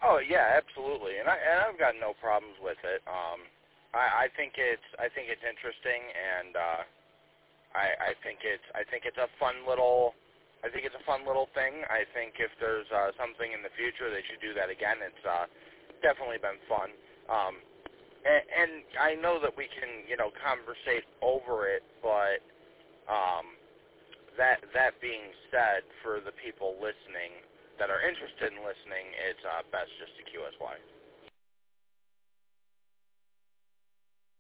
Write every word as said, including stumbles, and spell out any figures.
Oh yeah, absolutely, and I and I've got no problems with it. Um, I, I think it's I think it's interesting, and uh, I I think it's I think it's a fun little I think it's a fun little thing. I think if there's uh, something in the future they should do that again. It's uh, definitely been fun. Um, and, and I know that we can you know conversate over it, but um, that that being said, for the people listening that are interested in listening, it's uh, best just to Q S Y.